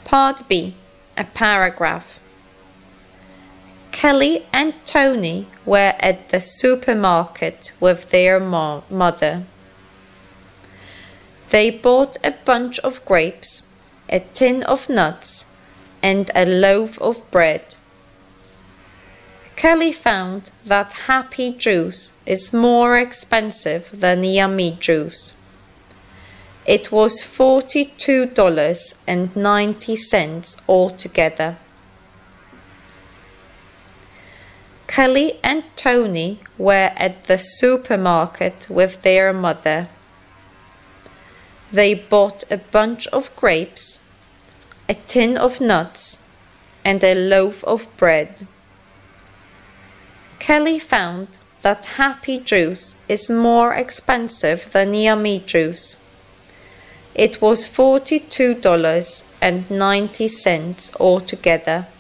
Part B. A paragraph. Kelly and Tony were at the supermarket with their mother. They bought a bunch of grapes, a tin of nuts, and a loaf of bread. Kelly found that Happy Juice is more expensive than Yummy Juice. It was $42.90 altogether. Kelly and Tony were at the supermarket with their mother. They bought a bunch of grapes, a tin of nuts, and a loaf of bread. Kelly found that Happy Juice is more expensive than Yummy Juice. It was $42.90 altogether.